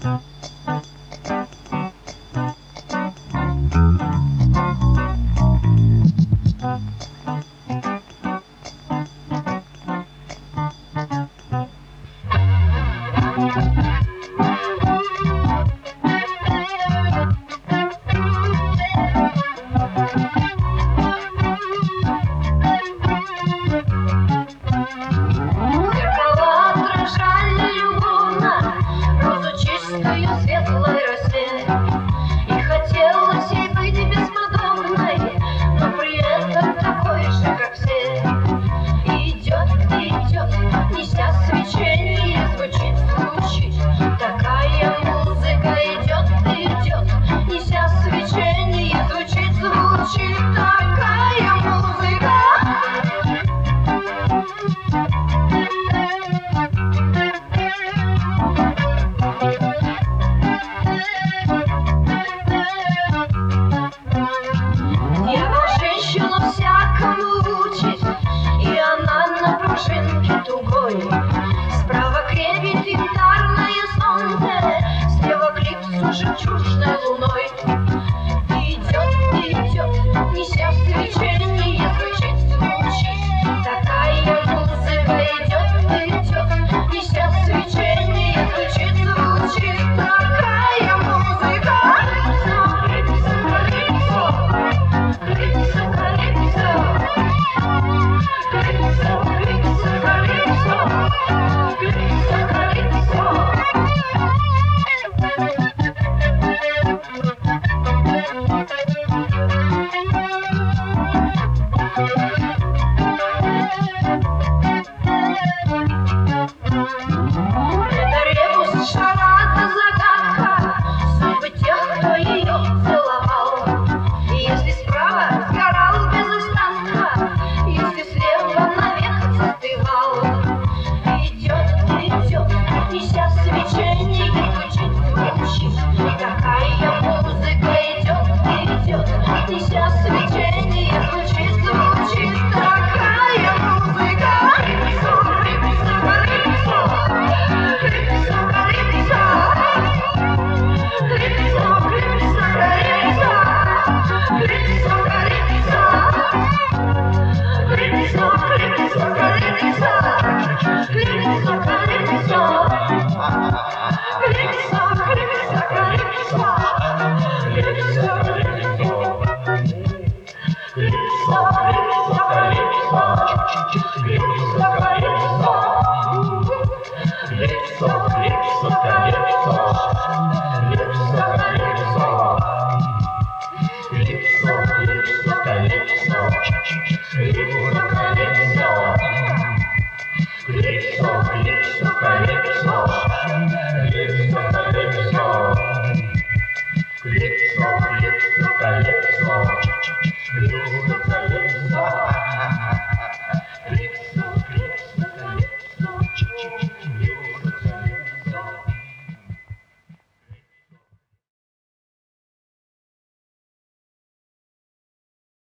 Светлой росе, и хотелось ей быть бесподобной, но при этом такой же, как все. Идет, идет, неся свечение, звучит, звучит, такая музыка. Идет, идет, неся свечение, звучит, звучит, такая музыка. И она на пружинке тугой. Справа крепит янтарное солнце, слева клипсу жемчуг.